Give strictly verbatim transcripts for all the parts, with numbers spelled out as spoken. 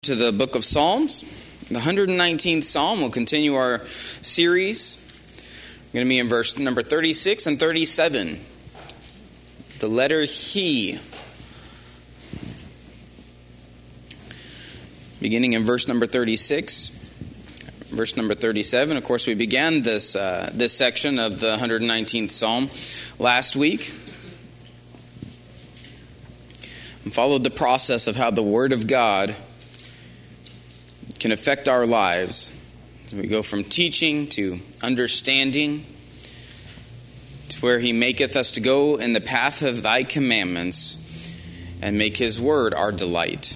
To the book of Psalms, the one hundred nineteenth Psalm. We'll continue our series. We're going to be in verse number thirty-six and thirty-seven. The letter He. Beginning in verse number thirty-six, verse number thirty-seven. Of course, we began this uh, this section of the one hundred nineteenth Psalm last week and followed the process of how the Word of God can affect our lives. We go from teaching to understanding to where He maketh us to go in the path of Thy commandments and make His word our delight.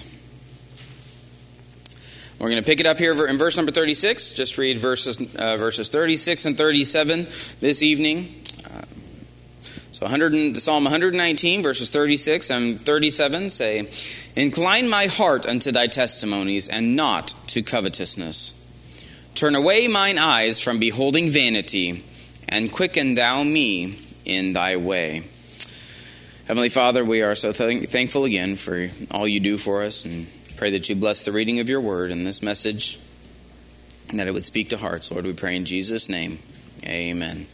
We're going to pick it up here in verse number thirty-six. Just read verses uh, verses thirty-six and thirty-seven this evening. Uh, so one hundred, Psalm one hundred nineteen, verses thirty-six and thirty-seven say, "Incline my heart unto Thy testimonies, and not to covetousness. Turn away mine eyes from beholding vanity, and quicken Thou me in Thy way." Heavenly Father, we are so th- thankful again for all You do for us, and pray that You bless the reading of Your word and this message, and that it would speak to hearts. Lord, we pray in Jesus' name. Amen.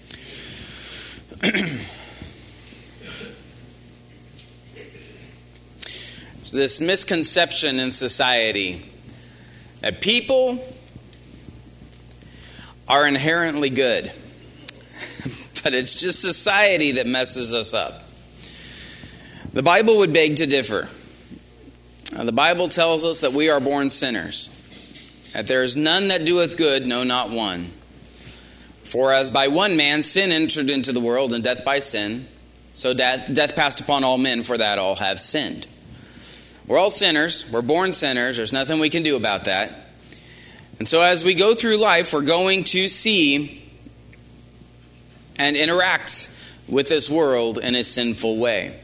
This misconception in society that people are inherently good, but it's just society that messes us up. The Bible would beg to differ. Now, the Bible tells us that we are born sinners, that there is none that doeth good, no, not one. For as by one man sin entered into the world, and death by sin, so death, death passed upon all men, for that all have sinned. We're all sinners. We're born sinners. There's nothing we can do about that. And so as we go through life, we're going to see and interact with this world in a sinful way.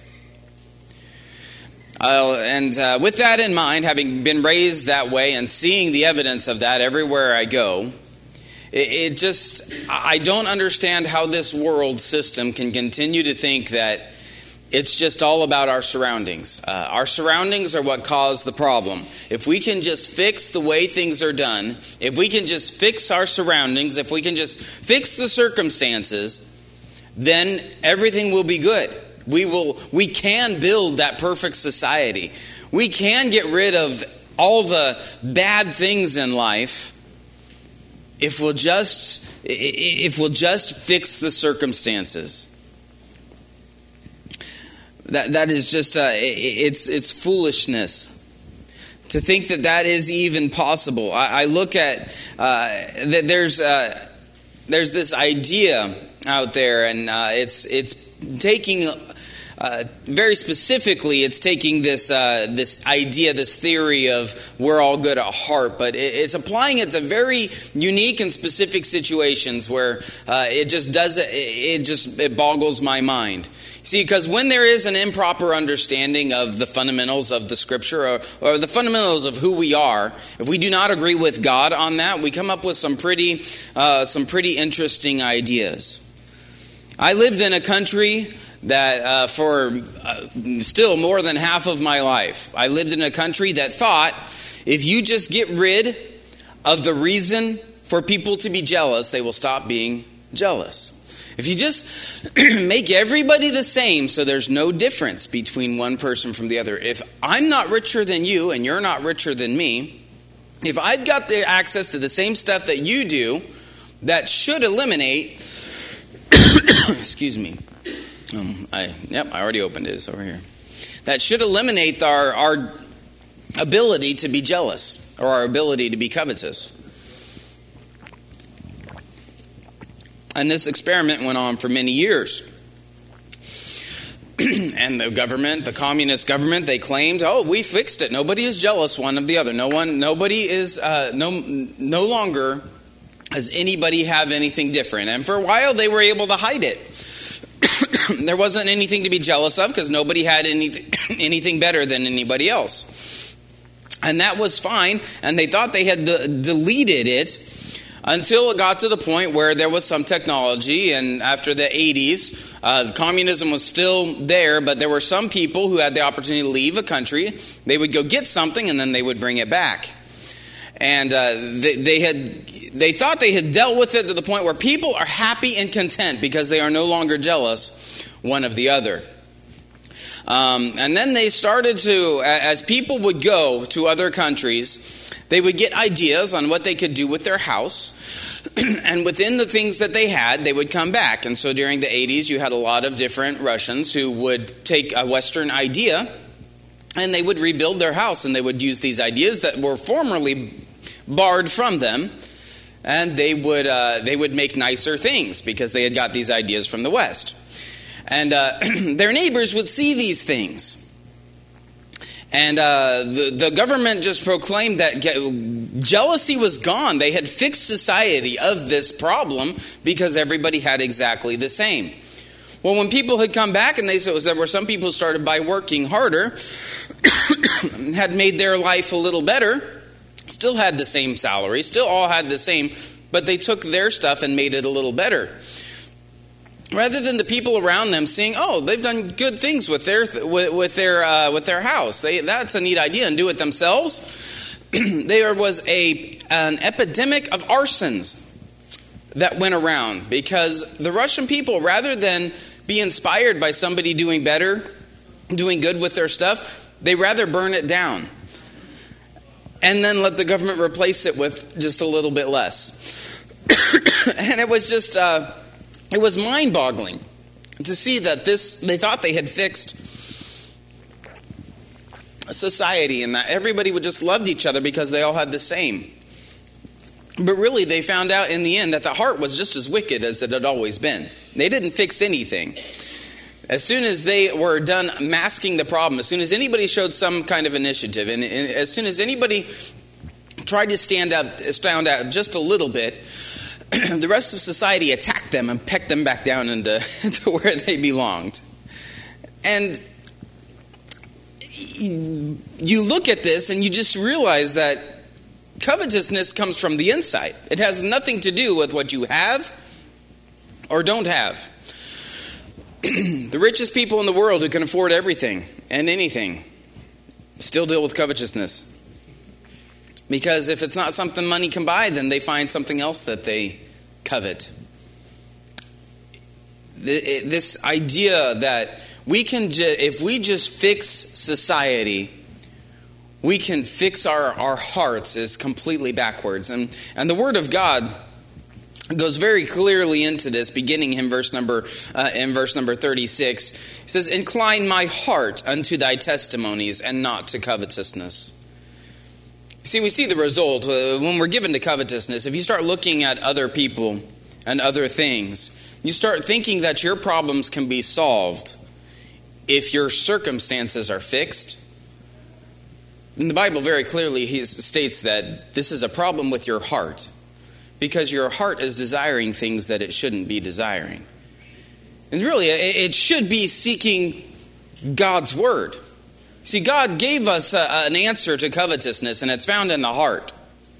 Uh, and uh, with that in mind, having been raised that way and seeing the evidence of that everywhere I go, it, it just, I don't understand how this world system can continue to think that it's just all about our surroundings. Uh, our surroundings are what cause the problem. If we can just fix the way things are done, if we can just fix our surroundings, if we can just fix the circumstances, then everything will be good. We will. We can build that perfect society. We can get rid of all the bad things in life if we'll just if we'll just fix the circumstances. That that is just uh, it's it's foolishness to think that that is even possible. I, I look at uh, that there's uh, there's this idea out there, and uh, it's it's taking uh, very specifically, it's taking this uh, this idea, this theory of we're all good at heart, but it, it's applying it to very unique and specific situations where uh, it just does it, it just it boggles my mind. See, because when there is an improper understanding of the fundamentals of the Scripture or, or the fundamentals of who we are, if we do not agree with God on that, we come up with some pretty, uh, some pretty interesting ideas. I lived in a country that uh, for uh, still more than half of my life, I lived in a country that thought if you just get rid of the reason for people to be jealous, they will stop being jealous. If you just make everybody the same so there's no difference between one person from the other. If I'm not richer than you and you're not richer than me, if I've got the access to the same stuff that you do, that should eliminate, excuse me, um, I yep, I already opened it, it's over here. That should eliminate our, our ability to be jealous or our ability to be covetous. And this experiment went on for many years. And the government, the communist government, they claimed, "Oh, we fixed it. Nobody is jealous one of the other. No one, nobody is uh, no, no longer does anybody have anything different." And for a while, they were able to hide it. There wasn't anything to be jealous of because nobody had anything anything better than anybody else, and that was fine. And they thought they had de- deleted it. Until it got to the point where there was some technology, and after the eighties, uh, communism was still there, but there were some people who had the opportunity to leave a country. They would go get something, and then they would bring it back. And uh, they, they had they thought they had dealt with it to the point where people are happy and content because they are no longer jealous one of the other. Um, and then they started to, as people would go to other countries, they would get ideas on what they could do with their house. And within the things that they had, they would come back. And so during the eighties, you had a lot of different Russians who would take a Western idea and they would rebuild their house. And they would use these ideas that were formerly barred from them. And they would uh, they would make nicer things because they had got these ideas from the West. And uh, their neighbors would see these things. And uh, the, the government just proclaimed that jealousy was gone. They had fixed society of this problem because everybody had exactly the same. Well, when people had come back and they said there were some people who started by working harder, had made their life a little better, still had the same salary, still all had the same, but they took their stuff and made it a little better. Rather than the people around them seeing, oh, they've done good things with their with, with their uh, with their house. They, that's a neat idea, and do it themselves. There was a an epidemic of arsons that went around because the Russian people, rather than be inspired by somebody doing better, doing good with their stuff, they rather burn it down and then let the government replace it with just a little bit less. And it was just. Uh, It was mind-boggling to see that this, they thought they had fixed a society and that everybody would just loved each other because they all had the same. But really they found out in the end that the heart was just as wicked as it had always been. They didn't fix anything. As soon as they were done masking the problem, as soon as anybody showed some kind of initiative, and, and as soon as anybody tried to stand up, stand out just a little bit, the rest of society attacked them and pecked them back down into to where they belonged. And you look at this and you just realize that covetousness comes from the inside. It has nothing to do with what you have or don't have. The richest people in the world who can afford everything and anything still deal with covetousness. Because if it's not something money can buy, then they find something else that they covet. This idea that we can, ju- if we just fix society, we can fix our, our hearts is completely backwards. And, and the Word of God goes very clearly into this, beginning in verse number uh, in verse number thirty-six. It says, "Incline my heart unto thy testimonies, and not to covetousness." See, we see the result uh, when we're given to covetousness. If you start looking at other people and other things, you start thinking that your problems can be solved if your circumstances are fixed. And the Bible very clearly states that this is a problem with your heart, because your heart is desiring things that it shouldn't be desiring. And really, it should be seeking God's word. See, God gave us a, an answer to covetousness, and it's found in the heart.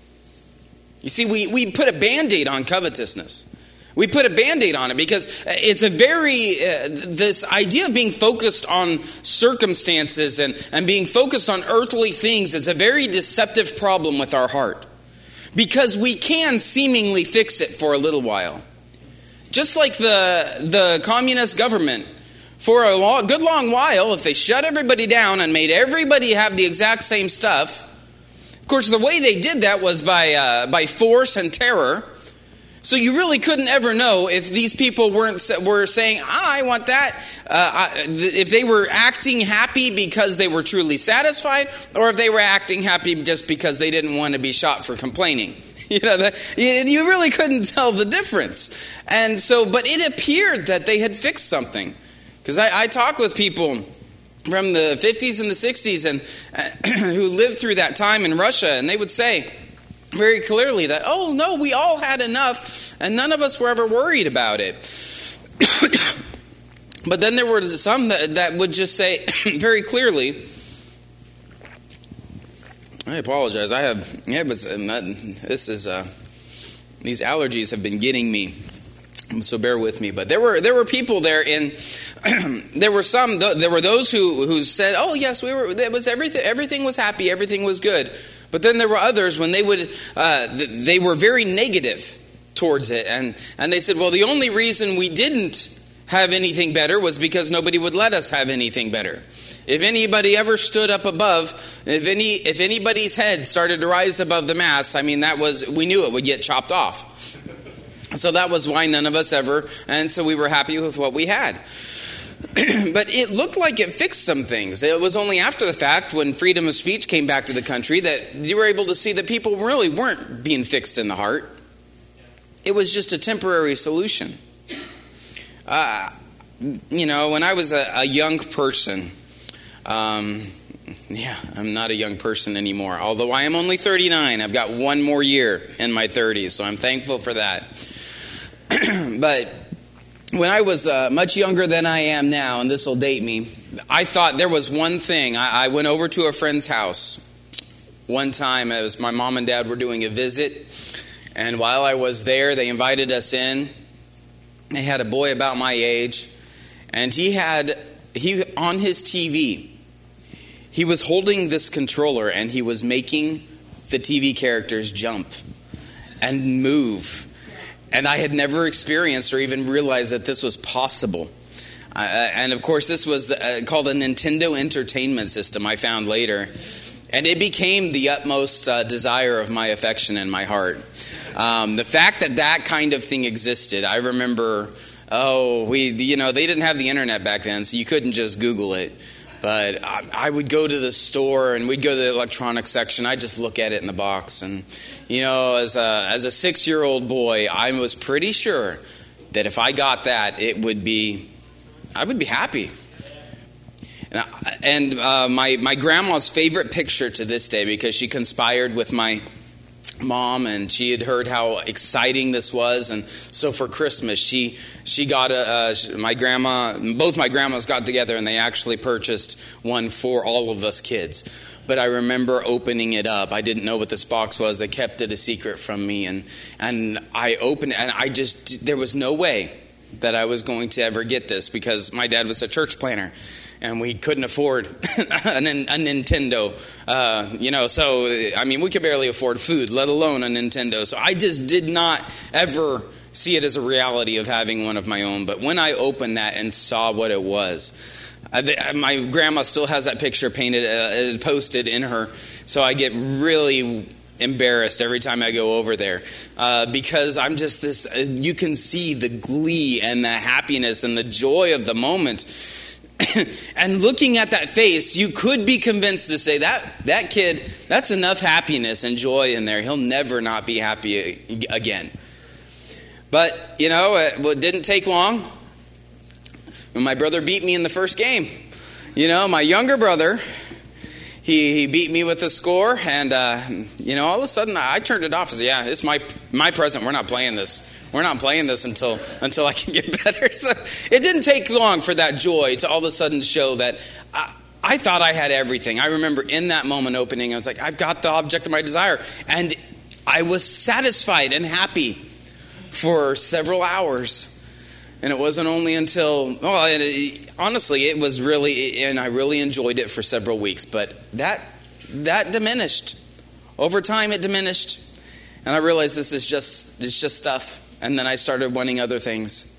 You see, we, we put a Band-Aid on covetousness. We put a Band-Aid on it because it's a very, uh, this idea of being focused on circumstances and, and being focused on earthly things is a very deceptive problem with our heart. Because we can seemingly fix it for a little while. Just like the, the communist government. For a long, good long while, if they shut everybody down and made everybody have the exact same stuff, of course, the way they did that was by uh, by force and terror. So you really couldn't ever know if these people weren't were saying, ah, "I want that," uh, I, if they were acting happy because they were truly satisfied, or if they were acting happy just because they didn't want to be shot for complaining. You know, the, you really couldn't tell the difference. And so, but it appeared that they had fixed something. Because I, I talk with people from the fifties and the sixties and uh, who lived through that time in Russia, and they would say very clearly that, oh, no, we all had enough, and none of us were ever worried about it. But then there were some that, that would just say very clearly, I apologize, I have, yeah, but this is, uh, these allergies have been getting me. So bear with me. But there were there were people there in there were some there were those who who said, "Oh yes, we were it was everything everything was happy, everything was good." But then there were others when they would, uh, they were very negative towards it. And, and they said, well, the only reason we didn't have anything better was because nobody would let us have anything better. If anybody ever stood up above, if any, if anybody's head started to rise above the mass, I mean, that was, we knew it would get chopped off. So that was why none of us ever, and so we were happy with what we had. But it looked like it fixed some things. It was only after the fact, when freedom of speech came back to the country, that you were able to see that people really weren't being fixed in the heart. It was just a temporary solution. Uh, you know, when I was a, a young person, um, yeah, I'm not a young person anymore. Although I am only thirty-nine. I've got one more year in my thirties, so I'm thankful for that. But when I was uh, much younger than I am now, and this will date me, I thought there was one thing. I, I went over to a friend's house one time as my mom and dad were doing a visit. And while I was there, they invited us in. They had a boy about my age. And he had, he on his T V, he was holding this controller and he was making the T V characters jump and move. And I had never experienced or even realized that this was possible. Uh, and of course, this was uh, called a Nintendo Entertainment System, I found later. And it became the utmost uh, desire of my affection in my heart. Um, the fact that that kind of thing existed, I remember, oh, we, you know, they didn't have the internet back then, so you couldn't just Google it. But I, I would go to the store and we'd go to the electronics section. I'd just look at it in the box. And, you know, as a, as a six-year-old boy, I was pretty sure that if I got that, it would be, I would be happy. And, I, and uh, my, my grandma's favorite picture to this day, because she conspired with my mom and she had heard how exciting this was, and so for Christmas she she got a uh, my grandma both my grandmas got together and they actually purchased one for all of us kids. But I remember opening it up. I didn't know what this box was. They kept it a secret from me, and and I opened it and I just there was no way that I was going to ever get this, because my dad was a church planner. And we couldn't afford a, a Nintendo, uh, you know, so, I mean, we could barely afford food, let alone a Nintendo. So I just did not ever see it as a reality of having one of my own. But when I opened that and saw what it was, uh, the, my grandma still has that picture painted, uh, posted in her. So I get really embarrassed every time I go over there, uh, because I'm just this, uh, you can see the glee and the happiness and the joy of the moment. And looking at that face, you could be convinced to say that that kid, that's enough happiness and joy in there. He'll never not be happy again. But, you know, it didn't take long when my brother beat me in the first game. You know, my younger brother, he, he beat me with a score, and, uh, you know, all of a sudden I turned it off. I said, yeah, it's my my present. We're not playing this. We're not playing this until until I can get better. So it didn't take long for that joy to all of a sudden show that I, I thought I had everything. I remember in that moment opening, I was like, I've got the object of my desire. And I was satisfied and happy for several hours. And it wasn't only until, well, it, it, honestly, it was really, and I really enjoyed it for several weeks. But that that diminished. Over time, it diminished. And I realized this is just, it's just stuff. And then I started wanting other things.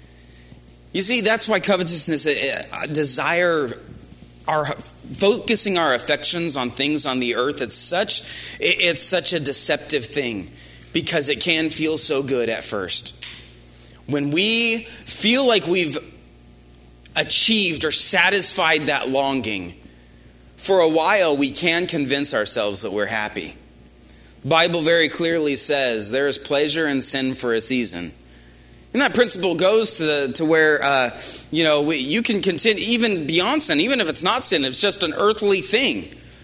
You see, that's why covetousness, a desire, our focusing our affections on things on the earth, it's such, it's such a deceptive thing, because it can feel so good at first. When we feel like we've achieved or satisfied that longing, for a while we can convince ourselves that we're happy. The Bible very clearly says there is pleasure in sin for a season. And that principle goes to the, to where, uh, you know, we, you can continue, even beyond sin, even if it's not sin, it's just an earthly thing.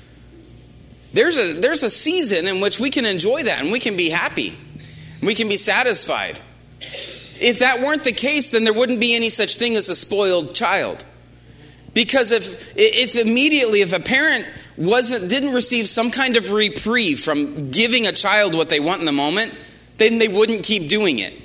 There's a, there's a season in which we can enjoy that and we can be happy. We can be satisfied. If that weren't the case, then there wouldn't be any such thing as a spoiled child. Because if, if immediately, if a parent wasn't didn't receive some kind of reprieve from giving a child what they want in the moment, then they wouldn't keep doing it.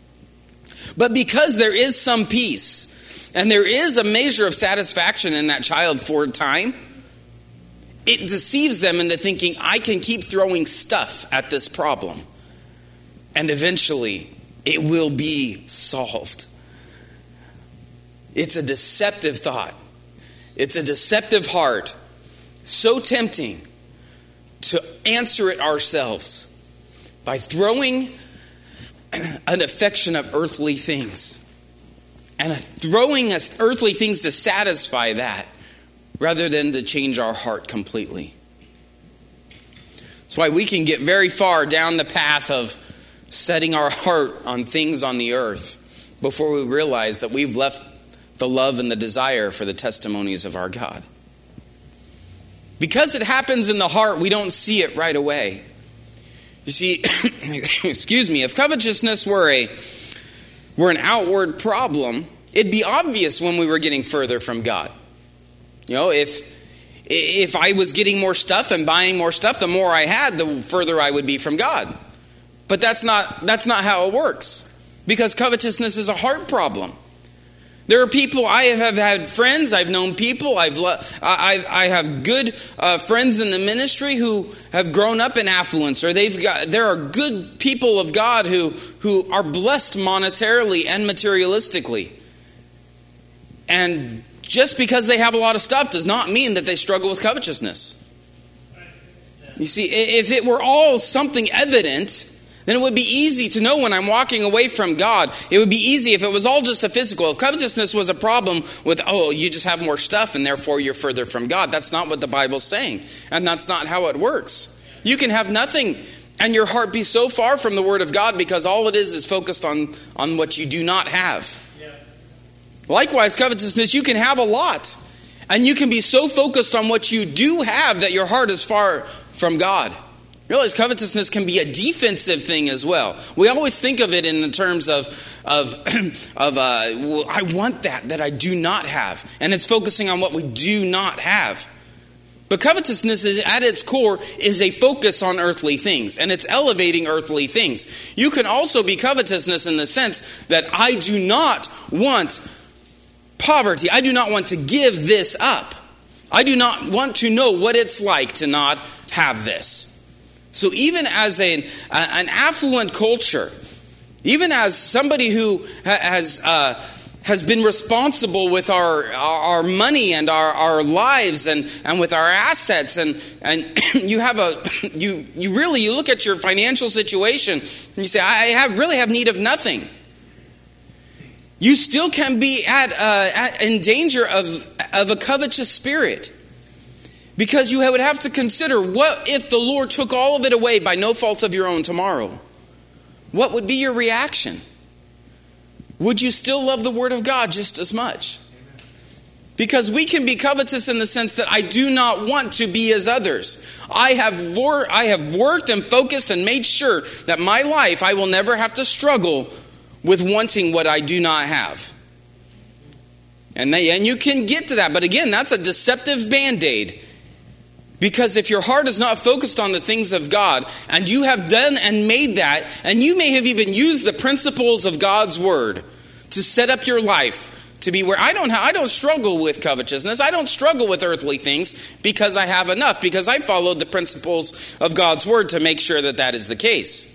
But because there is some peace and there is a measure of satisfaction in that child for a time, it deceives them into thinking, I can keep throwing stuff at this problem, and eventually it will be solved. It's a deceptive thought. It's a deceptive heart. So tempting to answer it ourselves by throwing an affection of earthly things and throwing us earthly things to satisfy that rather than to change our heart completely. That's why we can get very far down the path of setting our heart on things on the earth before we realize that we've left the love and the desire for the testimonies of our God. Because it happens in the heart, we don't see it right away. You see, excuse me, if covetousness were a were an outward problem, it'd be obvious when we were getting further from God. You know, if if I was getting more stuff and buying more stuff, the more I had, the further I would be from God. But that's not that's not how it works. Because covetousness is a heart problem. There are people, I have had friends, I've known people, I've I, I have good uh, friends in the ministry who have grown up in affluence, or they've got. There are good people of God who who are blessed monetarily and materialistically. And just because they have a lot of stuff does not mean that they struggle with covetousness. You see, if it were all something evident, then it would be easy to know when I'm walking away from God. It would be easy if it was all just a physical. If covetousness was a problem with, oh, you just have more stuff and therefore you're further from God. That's not what the Bible's saying. And that's not how it works. You can have nothing and your heart be so far from the Word of God because all it is is focused on, on what you do not have. Yeah. Likewise, covetousness, you can have a lot. And you can be so focused on what you do have that your heart is far from God. Realize covetousness can be a defensive thing as well. We always think of it in the terms of, of, of uh, well, I want that, that I do not have. And it's focusing on what we do not have. But covetousness is, at its core is a focus on earthly things. And it's elevating earthly things. You can also be covetousness in the sense that I do not want poverty. I do not want to give this up. I do not want to know what it's like to not have this. So even as a, an affluent culture, even as somebody who has uh, has been responsible with our our money and our, our lives and, and with our assets, and and you have a you you really you look at your financial situation and you say, I have really have need of nothing. You still can be at, uh, at in danger of of a covetous spirit. Because you would have to consider, what if the Lord took all of it away by no fault of your own tomorrow? What would be your reaction? Would you still love the Word of God just as much? Because we can be covetous in the sense that I do not want to be as others. I have, wor- I have worked and focused and made sure that my life, I will never have to struggle with wanting what I do not have. And, they, and you can get to that. But again, that's a deceptive band-aid. Because if your heart is not focused on the things of God, and you have done and made that, and you may have even used the principles of God's Word to set up your life to be where I don't have, I don't struggle with covetousness, I don't struggle with earthly things because I have enough, because I followed the principles of God's Word to make sure that that is the case.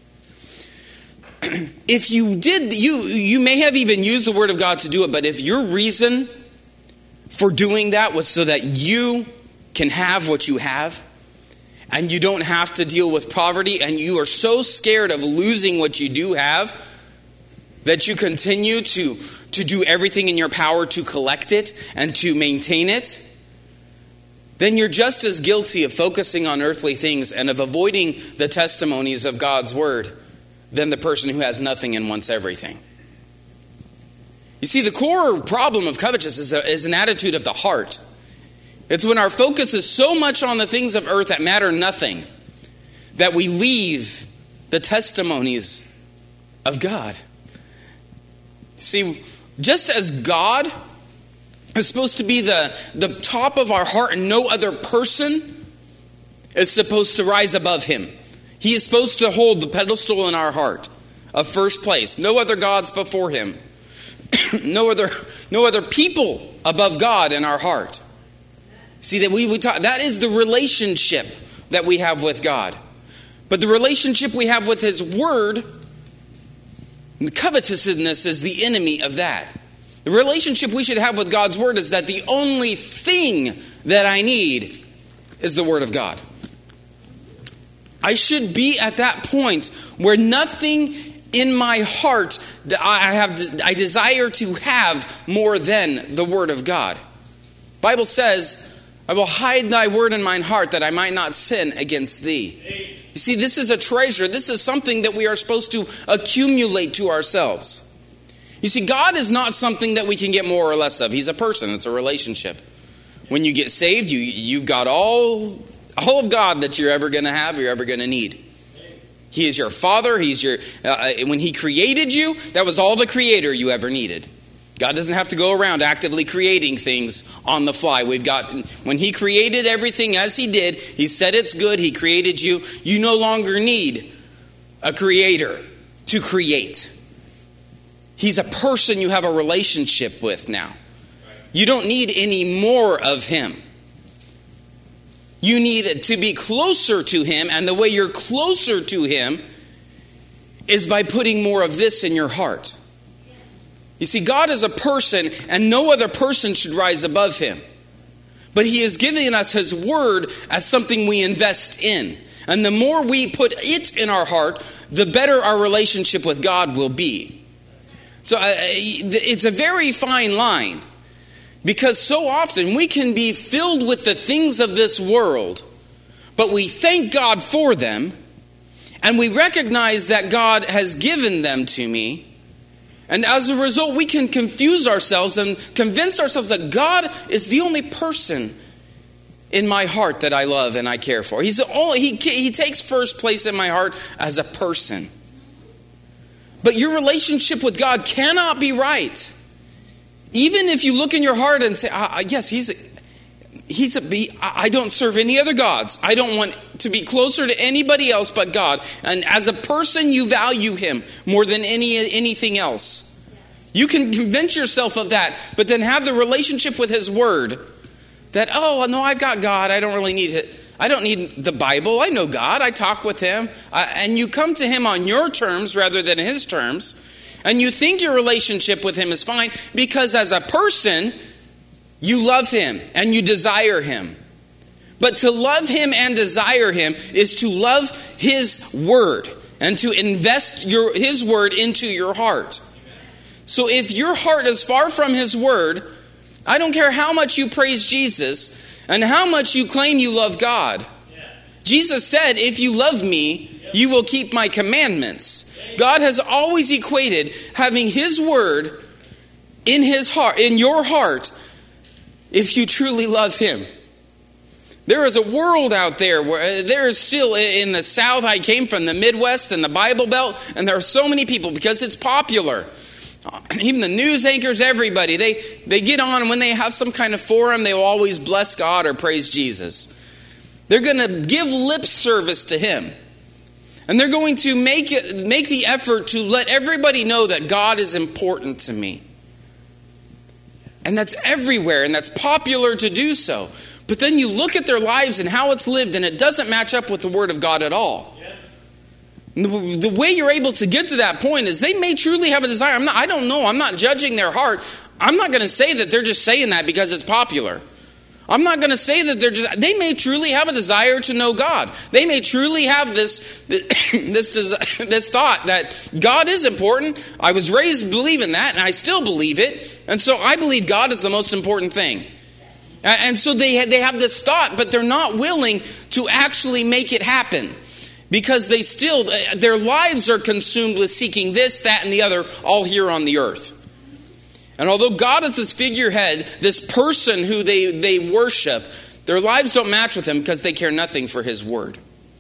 If you did, you you may have even used the Word of God to do it, but if your reason for doing that was so that you can have what you have, and you don't have to deal with poverty, and you are so scared of losing what you do have that you continue to, to do everything in your power to collect it and to maintain it, then you're just as guilty of focusing on earthly things and of avoiding the testimonies of God's Word than the person who has nothing and wants everything. You see, the core problem of covetousness is, a, is an attitude of the heart. It's when our focus is so much on the things of earth that matter nothing, that we leave the testimonies of God. See, just as God is supposed to be the, the top of our heart and no other person is supposed to rise above him. He is supposed to hold the pedestal in our heart of first place. No other gods before him. no other, no other people above God in our heart. See, that we, we talk, that is the relationship that we have with God. But the relationship we have with His Word, and covetousness is the enemy of that. The relationship we should have with God's Word is that the only thing that I need is the Word of God. I should be at that point where nothing in my heart that I have, I desire to have more than the Word of God. The Bible says, I will hide thy word in mine heart that I might not sin against thee. You see, this is a treasure. This is something that we are supposed to accumulate to ourselves. You see, God is not something that we can get more or less of. He's a person. It's a relationship. When you get saved, you, you've got all, all of God that you're ever going to have, you're ever going to need. He is your Father. He's your. Uh, when He created you, that was all the Creator you ever needed. God doesn't have to go around actively creating things on the fly. We've got, when He created everything as He did, He said it's good, He created you. You no longer need a creator to create. He's a person you have a relationship with now. You don't need any more of Him. You need to be closer to Him, and the way you're closer to Him is by putting more of this in your heart. You see, God is a person, and no other person should rise above Him. But He is giving us His Word as something we invest in. And the more we put it in our heart, the better our relationship with God will be. So uh, it's a very fine line. Because so often we can be filled with the things of this world, but we thank God for them, and we recognize that God has given them to me. And as a result, we can confuse ourselves and convince ourselves that God is the only person in my heart that I love and I care for. He's the only, he, he takes first place in my heart as a person. But your relationship with God cannot be right. Even if you look in your heart and say, ah, yes, he's a, he's a, I don't serve any other gods. I don't want to be closer to anybody else but God. And as a person, you value Him more than any anything else. You can convince yourself of that, but then have the relationship with His Word that, oh, no, I've got God. I don't really need it. I don't need the Bible. I know God. I talk with Him. Uh, and you come to Him on your terms rather than His terms. And you think your relationship with Him is fine because as a person, you love Him and you desire Him. But to love Him and desire Him is to love His Word and to invest your His Word into your heart. So if your heart is far from His Word, I don't care how much you praise Jesus and how much you claim you love God. Jesus said, if you love me, you will keep my commandments. God has always equated having His Word in His heart, in your heart, if you truly love Him. There is a world out there where there is still in the South. I came from the Midwest and the Bible Belt, and there are so many people because it's popular. Even the news anchors, everybody, they, they get on, and when they have some kind of forum, they will always bless God or praise Jesus. They're going to give lip service to Him. And they're going to make it, make the effort to let everybody know that God is important to me. And that's everywhere, and that's popular to do so. But then you look at their lives and how it's lived, and it doesn't match up with the Word of God at all. Yeah. The, the way you're able to get to that point is they may truly have a desire. I'm not, I don't know. I'm not judging their heart. I'm not going to say that they're just saying that because it's popular. I'm not going to say that they're just... They may truly have a desire to know God. They may truly have this, this, this thought that God is important. I was raised believing that, and I still believe it. And so I believe God is the most important thing. And so they they have this thought, but they're not willing to actually make it happen. Because they still... Their lives are consumed with seeking this, that, and the other, all here on the earth. And although God is this figurehead, this person who they, they worship, their lives don't match with Him because they care nothing for His Word.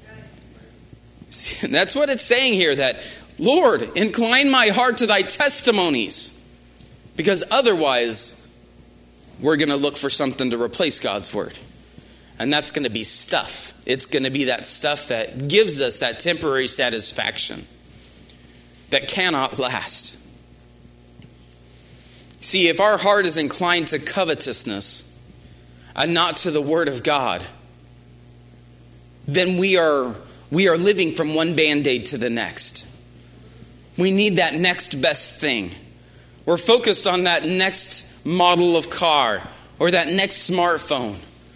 See, that's what it's saying here, that, Lord, incline my heart to thy testimonies. Because otherwise, we're going to look for something to replace God's Word. And that's going to be stuff. It's going to be that stuff that gives us that temporary satisfaction that cannot last. See, if our heart is inclined to covetousness, and not to the Word of God, then we are we are living from one Band-Aid to the next. We need that next best thing. We're focused on that next model of car or that next smartphone.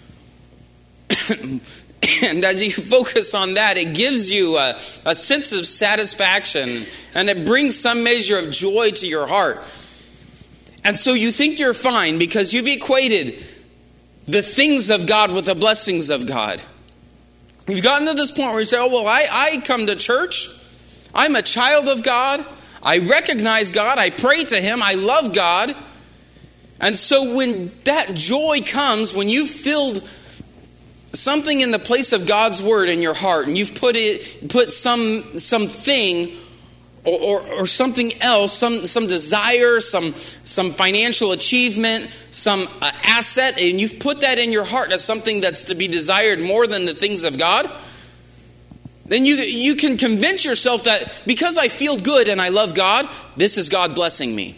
And as you focus on that, it gives you a, a sense of satisfaction, and it brings some measure of joy to your heart. And so you think you're fine because you've equated the things of God with the blessings of God. You've gotten to this point where you say, oh, well, I, I come to church. I'm a child of God. I recognize God. I pray to Him. I love God. And so when that joy comes, when you've filled something in the place of God's Word in your heart, and you've put it, put some something or, or, or something else, some some desire, some some financial achievement, some uh, asset, and you've put that in your heart as something that's to be desired more than the things of God, then you you can convince yourself that because I feel good and I love God, this is God blessing me.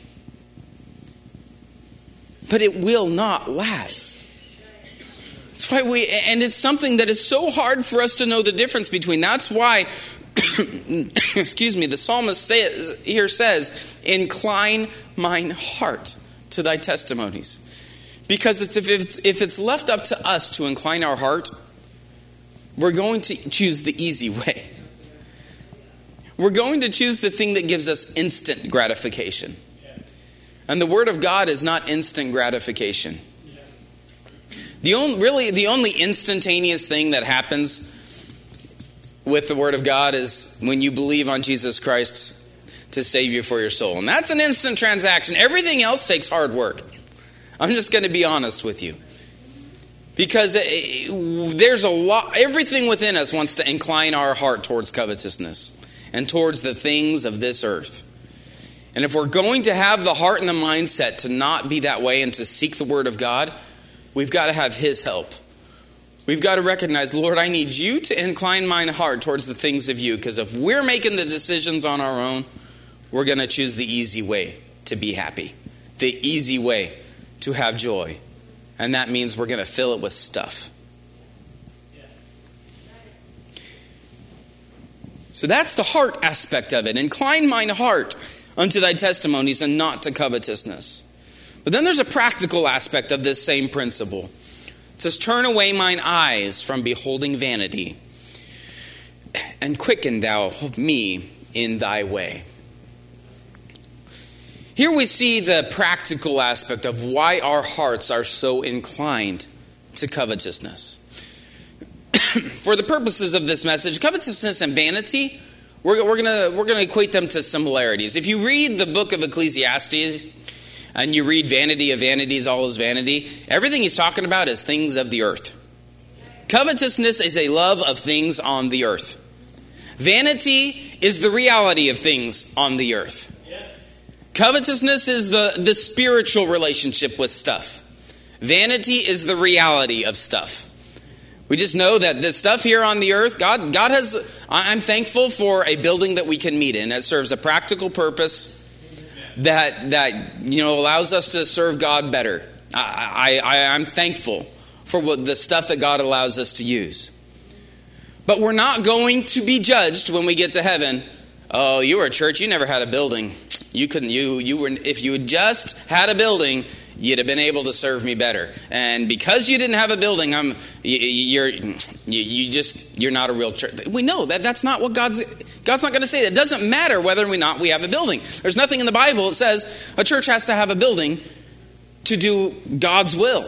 But it will not last. That's why we, and it's something that is so hard for us to know the difference between. That's why, excuse me, the psalmist says, here says, incline mine heart to thy testimonies. Because it's, if, it's, if it's left up to us to incline our heart, we're going to choose the easy way. We're going to choose the thing that gives us instant gratification. And the Word of God is not instant gratification. The only, really, the only instantaneous thing that happens with the Word of God is when you believe on Jesus Christ to save you for your soul. And that's an instant transaction. Everything else takes hard work. I'm just going to be honest with you. Because it, there's a lot, everything within us wants to incline our heart towards covetousness and towards the things of this earth. And if we're going to have the heart and the mindset to not be that way and to seek the Word of God, we've got to have His help. We've got to recognize, Lord, I need you to incline mine heart towards the things of you. Because if we're making the decisions on our own, we're going to choose the easy way to be happy. The easy way to have joy. And that means we're going to fill it with stuff. So that's the heart aspect of it. Incline mine heart unto thy testimonies and not to covetousness. But then there's a practical aspect of this same principle. It says, turn away mine eyes from beholding vanity, and quicken thou me in thy way. Here we see the practical aspect of why our hearts are so inclined to covetousness. For the purposes of this message, covetousness and vanity, we're, we're going we're gonna equate them to similarities. If you read the book of Ecclesiastes, and you read vanity of vanities, all is vanity, everything he's talking about is things of the earth. Covetousness is a love of things on the earth. Vanity is the reality of things on the earth. Covetousness is the, the spiritual relationship with stuff. Vanity is the reality of stuff. We just know that the stuff here on the earth, God, God has, I'm thankful for a building that we can meet in. It serves a practical purpose that, that you know, allows us to serve God better. I, I, I'm thankful for what the stuff that God allows us to use. But we're not going to be judged when we get to heaven. Oh, you were a church, you never had a building. You couldn't, you, you were, if you had just had a building, you'd have been able to serve me better. And because you didn't have a building, I'm, you, you're, you, you just, you're not a real church. We know that that's not what God's, God's not going to say. It doesn't matter whether or not we have a building. There's nothing in the Bible that says a church has to have a building to do God's will.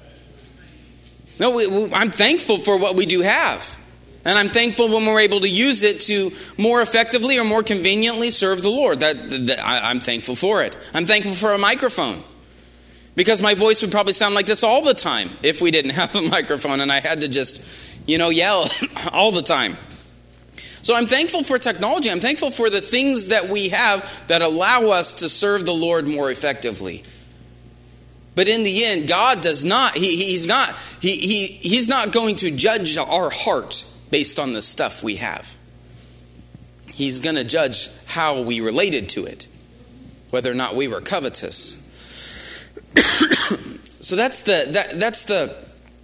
No, we, we, I'm thankful for what we do have. And I'm thankful when we're able to use it to more effectively or more conveniently serve the Lord. That, that I, I'm thankful for it. I'm thankful for a microphone. Because my voice would probably sound like this all the time if we didn't have a microphone and I had to just, you know, yell all the time. So I'm thankful for technology. I'm thankful for the things that we have that allow us to serve the Lord more effectively. But in the end, God does not, he, he's not, he, he, he's not going to judge our heart based on the stuff we have. He's going to judge how we related to it, whether or not we were covetous. So that's the that, that's the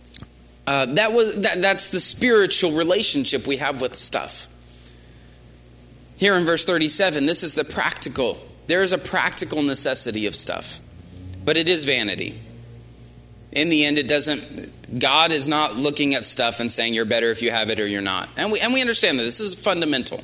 Uh, that was that, that's the spiritual relationship we have with stuff. Here in verse thirty-seven, this is the practical. There is a practical necessity of stuff. But it is vanity. In the end, it doesn't, God is not looking at stuff and saying you're better if you have it or you're not. And we and we understand that. This is fundamental.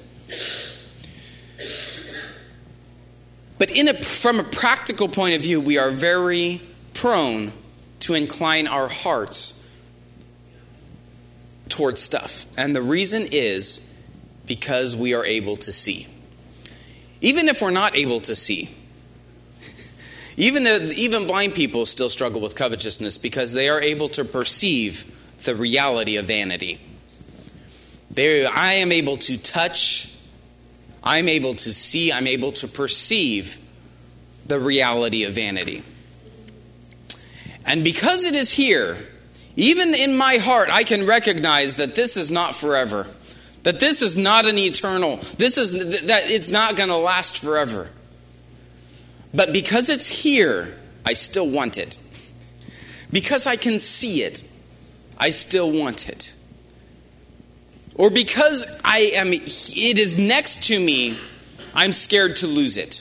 But in a, from a practical point of view, we are very prone to incline our hearts towards stuff. And the reason is because we are able to see. Even if we're not able to see, even, even blind people still struggle with covetousness because they are able to perceive the reality of vanity. They, I am able to touch, I'm able to see, I'm able to perceive the reality of vanity. And because it is here, even in my heart, I can recognize that this is not forever. That this is not an eternal, this is that it's not going to last forever. But because it's here, I still want it. Because I can see it, I still want it. Or because I am, it is next to me, I'm scared to lose it.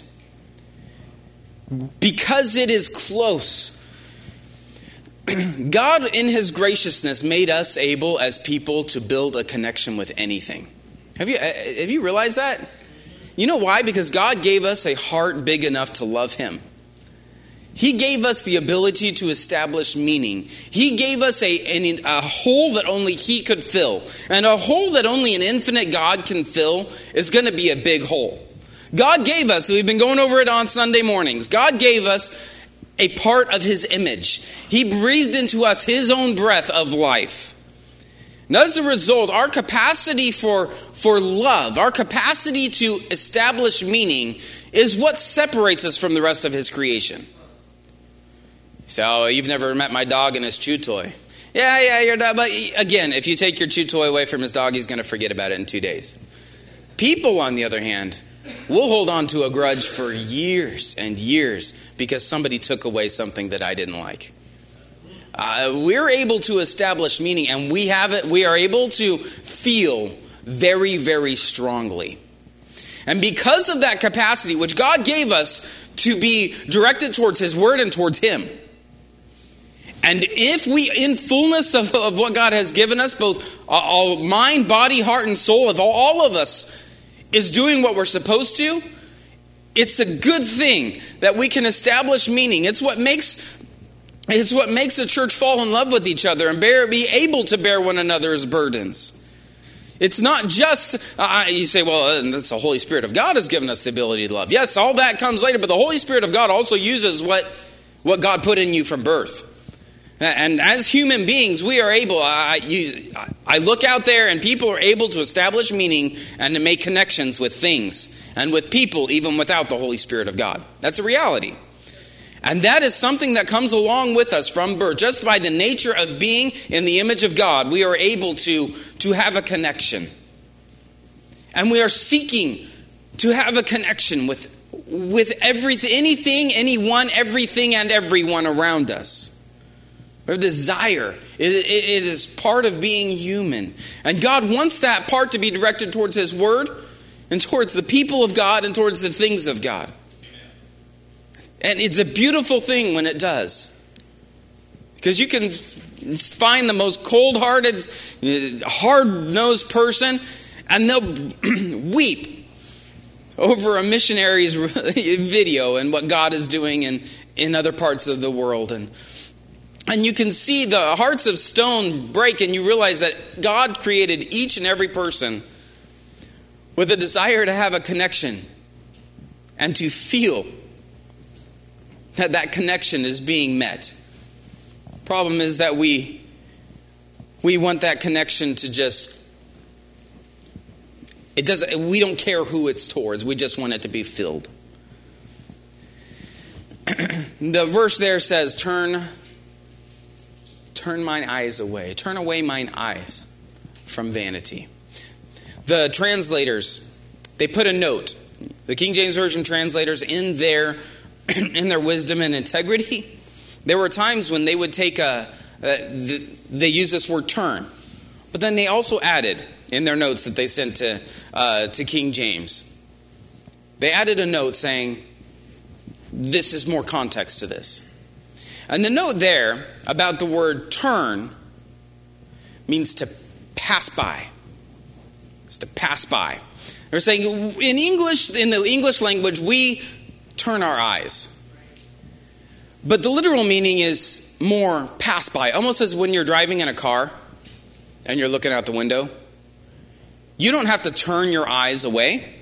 Because it is close. God, in His graciousness, made us able as people to build a connection with anything. Have you, have you realized that? You know why? Because God gave us a heart big enough to love Him. He gave us the ability to establish meaning. He gave us a, a hole that only He could fill. And a hole that only an infinite God can fill is going to be a big hole. God gave us, we've been going over it on Sunday mornings, God gave us a part of His image. He breathed into us His own breath of life. And as a result, our capacity for, for love, our capacity to establish meaning is what separates us from the rest of His creation. You say, oh, you've never met my dog and his chew toy. Yeah, yeah, your dog. But again, if you take your chew toy away from his dog, he's going to forget about it in two days. People, on the other hand, will hold on to a grudge for years and years because somebody took away something that I didn't like. Uh, we're able to establish meaning, and we have it. We are able to feel very, very strongly. And because of that capacity, which God gave us to be directed towards His Word and towards Him, and if we, in fullness of, of what God has given us, both all mind, body, heart, and soul, if all, all of us is doing what we're supposed to, it's a good thing that we can establish meaning. It's what makes it's what makes a church fall in love with each other and bear, be able to bear one another's burdens. It's not just, uh, you say, well, uh, that's the Holy Spirit of God has given us the ability to love. Yes, all that comes later, but the Holy Spirit of God also uses what, what God put in you from birth. And as human beings, we are able, I, you, I look out there and people are able to establish meaning and to make connections with things and with people even without the Holy Spirit of God. That's a reality. And that is something that comes along with us from birth. Just by the nature of being in the image of God, we are able to, to have a connection. And we are seeking to have a connection with, with everything, anything, anyone, everything, and everyone around us. We have desire. It, it, it is part of being human. And God wants that part to be directed towards His Word and towards the people of God and towards the things of God. And it's a beautiful thing when it does. Because you can find the most cold-hearted, hard-nosed person, and they'll weep over a missionary's video and what God is doing in, in other parts of the world. And, and you can see the hearts of stone break, and you realize that God created each and every person with a desire to have a connection and to feel that that connection is being met. Problem is that we we want that connection to just, it doesn't, we don't care who it's towards. We just want it to be filled. The verse there says, turn turn mine eyes away. Turn away mine eyes from vanity. The translators, they put a note. The King James Version translators, in their in their wisdom and integrity, there were times when they would take a they use this word turn. But then they also added in their notes that they sent to, uh, to King James, they added a note saying, this is more context to this. And the note there about the word turn means to pass by. It's to pass by. They're saying in English, in the English language, we turn our eyes. But the literal meaning is more pass by. Almost as when you're driving in a car and you're looking out the window. You don't have to turn your eyes away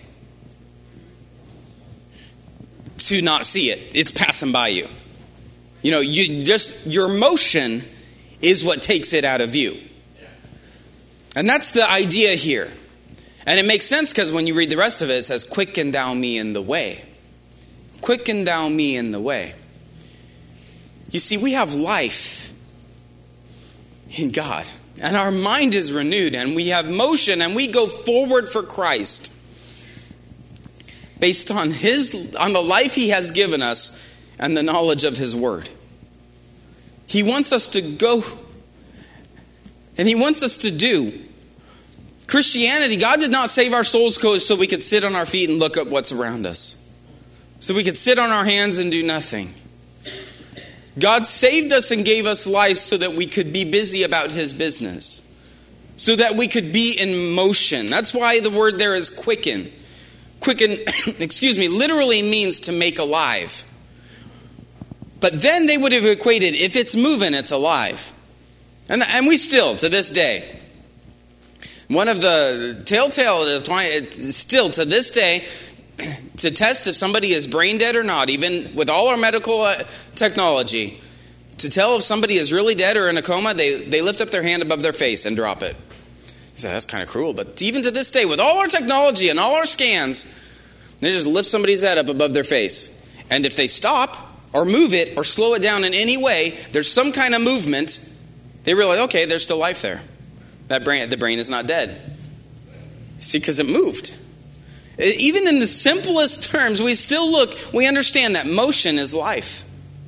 to not see it. It's passing by you. You know, you just your motion is what takes it out of view. And that's the idea here. And it makes sense because when you read the rest of it, it says, quicken thou me in the way. Quicken thou me in the way. You see, we have life in God. And our mind is renewed. And we have motion. And we go forward for Christ. Based on his, on the life he has given us and the knowledge of his word. He wants us to go. And he wants us to do. Christianity, God did not save our souls so we could sit on our feet and look at what's around us. So we could sit on our hands and do nothing. God saved us and gave us life so that we could be busy about his business. So that we could be in motion. That's why the word there is quicken. Quicken, excuse me, literally means to make alive. But then they would have equated, if it's moving, it's alive. And, and we still, to this day, one of the telltale, still to this day, to test if somebody is brain dead or not, even with all our medical uh, technology, to tell if somebody is really dead or in a coma, they, they lift up their hand above their face and drop it. You say, that's kind of cruel. But even to this day, with all our technology and all our scans, they just lift somebody's head up above their face. And if they stop or move it or slow it down in any way, there's some kind of movement, they realize, okay, there's still life there. That brain, the brain is not dead. See, because it moved. Even in the simplest terms, we still look, we understand that motion is life.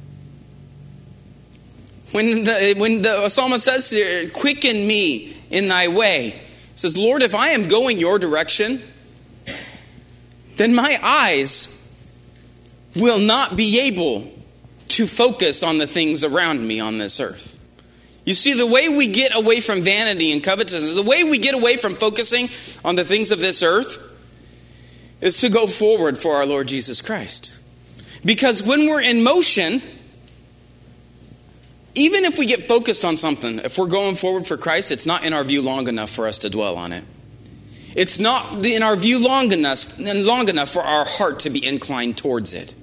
When the, when the psalmist says here, quicken me in thy way, he says, Lord, if I am going your direction, then my eyes will not be able to focus on the things around me on this earth. You see, the way we get away from vanity and covetousness, the way we get away from focusing on the things of this earth, is to go forward for our Lord Jesus Christ. Because when we're in motion, even if we get focused on something, if we're going forward for Christ, it's not in our view long enough for us to dwell on it. It's not in our view long enough, long enough for our heart to be inclined towards it.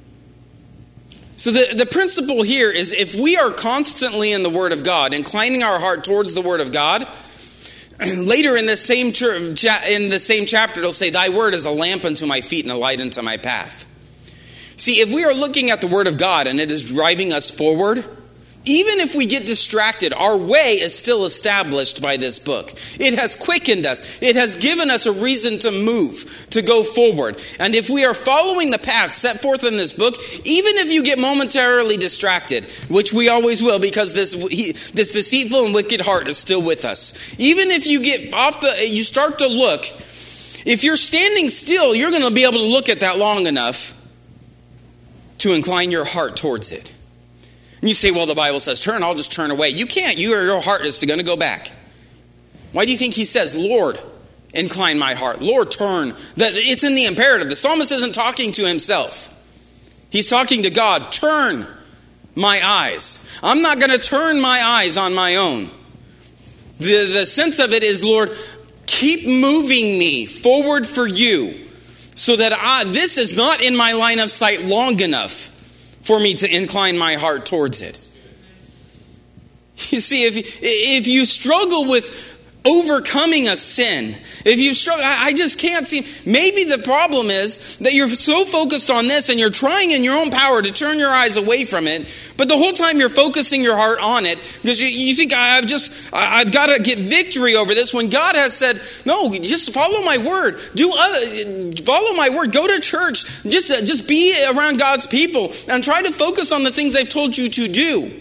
So the, the principle here is if we are constantly in the Word of God, inclining our heart towards the Word of God, later in the same in the same chapter it'll say, thy word is a lamp unto my feet and a light unto my path. See, if we are looking at the Word of God and it is driving us forward, even if we get distracted, our way is still established by this book. It has quickened us. It has given us a reason to move, to go forward. And if we are following the path set forth in this book, even if you get momentarily distracted, which we always will because this he, this deceitful and wicked heart is still with us. Even if you get off the, you start to look, if you're standing still, you're going to be able to look at that long enough to incline your heart towards it. And you say, well, the Bible says turn, I'll just turn away. You can't. You or your heart is going to go back. Why do you think he says, Lord, incline my heart? Lord, turn. That it's in the imperative. The psalmist isn't talking to himself. He's talking to God. Turn my eyes. I'm not going to turn my eyes on my own. The, the sense of it is, Lord, keep moving me forward for you so that I, this is not in my line of sight long enough for me to incline my heart towards it. You see, if, if you struggle with overcoming a sin, if you struggle, I, I just can't see. Maybe the problem is that you're so focused on this and you're trying in your own power to turn your eyes away from it. But the whole time you're focusing your heart on it because you, you think I've just, I've got to get victory over this. When God has said, no, just follow my word. Do other, follow my word. Go to church. Just, uh, just be around God's people and try to focus on the things I've told you to do.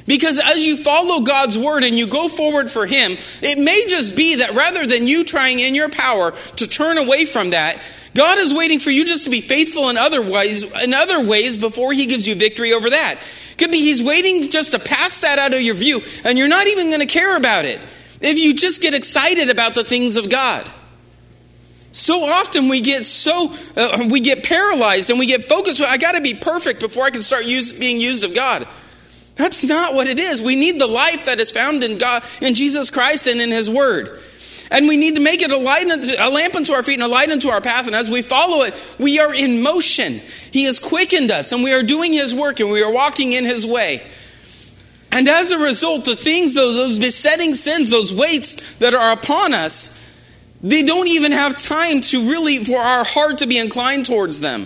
Because as you follow God's word and you go forward for him, it may just be that rather than you trying in your power to turn away from that, God is waiting for you just to be faithful in other ways, in other ways before he gives you victory over that. Could be he's waiting just to pass that out of your view, and you're not even going to care about it if you just get excited about the things of God. So often we get so uh, we get paralyzed and we get focused. I got to be perfect before I can start use, being used of God. That's not what it is. We need the life that is found in God, in Jesus Christ and in his word. And we need to make it a light, a lamp unto our feet and a light unto our path. And as we follow it, we are in motion. He has quickened us and we are doing his work and we are walking in his way. And as a result, the things, those, those besetting sins, those weights that are upon us, they don't even have time to really, for our heart to be inclined towards them.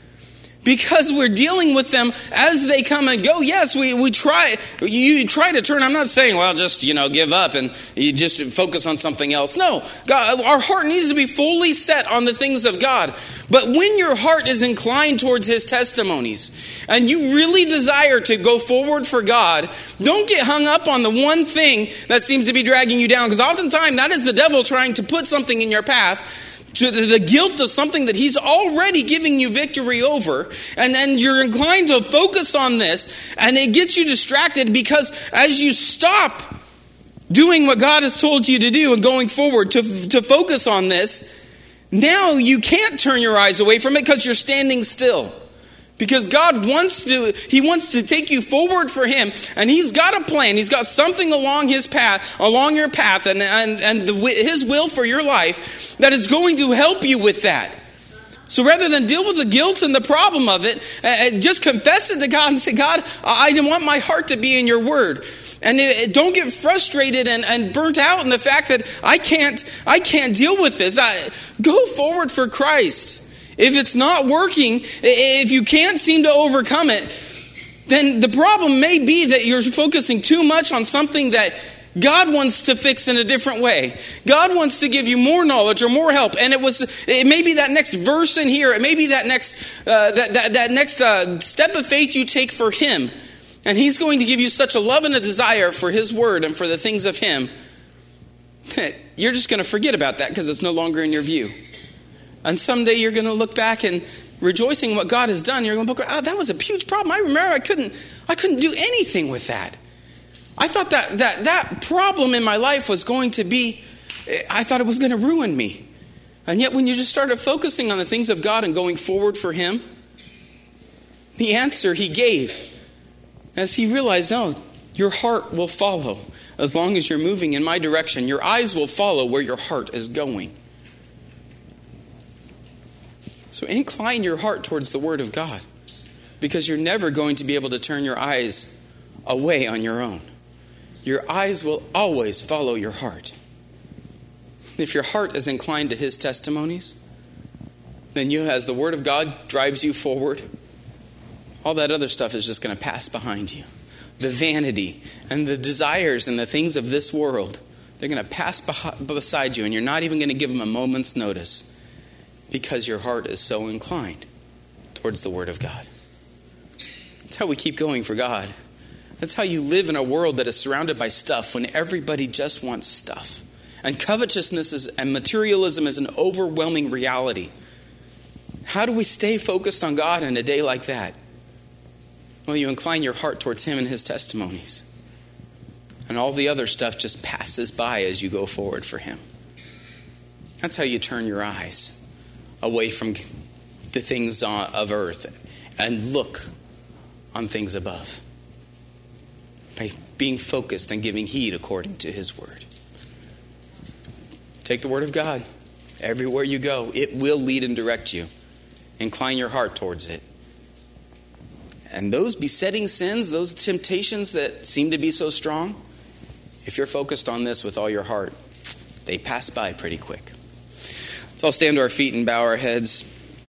Because we're dealing with them as they come and go. Yes, we, we try. You try to turn. I'm not saying, well, just, you know, give up and you just focus on something else. No, God, our heart needs to be fully set on the things of God. But when your heart is inclined towards his testimonies and you really desire to go forward for God, don't get hung up on the one thing that seems to be dragging you down. Because oftentimes that is the devil trying to put something in your path, to the guilt of something that he's already giving you victory over. And then you're inclined to focus on this, and it gets you distracted because as you stop doing what God has told you to do and going forward to, to focus on this, now you can't turn your eyes away from it because you're standing still. Because God wants to, he wants to take you forward for him. And he's got a plan. He's got something along his path, along your path, and, and, and the, his will for your life that is going to help you with that. So rather than deal with the guilt and the problem of it, uh, just confess it to God and say, God, I want my heart to be in your word. And it, don't get frustrated and, and burnt out in the fact that I can't, I can't deal with this. I, go forward for Christ. If it's not working, if you can't seem to overcome it, then the problem may be that you're focusing too much on something that God wants to fix in a different way. God wants to give you more knowledge or more help. And it was, it may be that next verse in here. It may be that next, uh, that, that, that next uh, step of faith you take for him. And he's going to give you such a love and a desire for his word and for the things of him that you're just going to forget about that because it's no longer in your view. And someday you're going to look back and rejoicing what God has done. You're going to look, oh, that was a huge problem. I remember I couldn't, I couldn't do anything with that. I thought that, that that problem in my life was going to be, I thought it was going to ruin me. And yet when you just started focusing on the things of God and going forward for him, the answer he gave, as he realized, no, your heart will follow. As long as you're moving in my direction, your eyes will follow where your heart is going. So incline your heart towards the word of God, because you're never going to be able to turn your eyes away on your own. Your eyes will always follow your heart. If your heart is inclined to his testimonies, then you, as the word of God drives you forward, all that other stuff is just going to pass behind you. The vanity and the desires and the things of this world, they're going to pass beside you, and you're not even going to give them a moment's notice. Because your heart is so inclined towards the word of God. That's how we keep going for God. That's how you live in a world that is surrounded by stuff when everybody just wants stuff. And covetousness is, and materialism is an overwhelming reality. How do we stay focused on God in a day like that? Well, you incline your heart towards him and his testimonies. And all the other stuff just passes by as you go forward for him. That's how you turn your eyes away from the things of earth and look on things above. By being focused and giving heed according to his word. Take the word of God. Everywhere you go, it will lead and direct you. Incline your heart towards it. And those besetting sins, those temptations that seem to be so strong, if you're focused on this with all your heart, they pass by pretty quick. So I'll stand to our feet and bow our heads.